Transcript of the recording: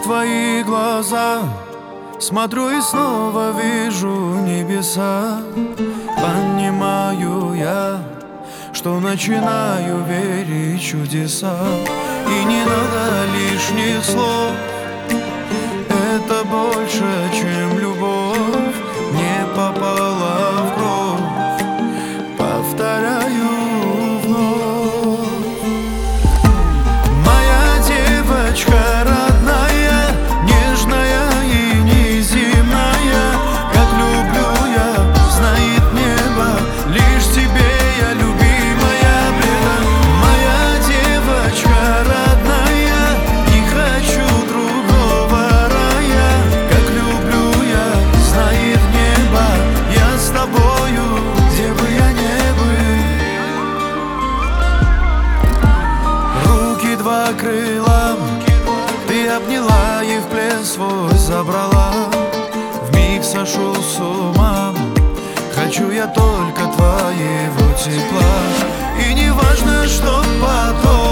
твои глаза, смотрю и снова вижу небеса. Понимаю я, что начинаю верить в чудеса. И не надо лишних слов, это больше, чем любовь. Не попала в кровь, повторяю вновь. Моя девочка родная, нежная и неземная. Как люблю я, знает небо, лишь тебе я любимая предана. Моя девочка родная, не хочу другого рая. Как люблю я, знает небо, я с тобою, где бы я ни был. Руки два крыла, ты обняла и в плен свой забрала. Вмиг сошел с ума, хочу я только твоего тепла. И не важно, что потом.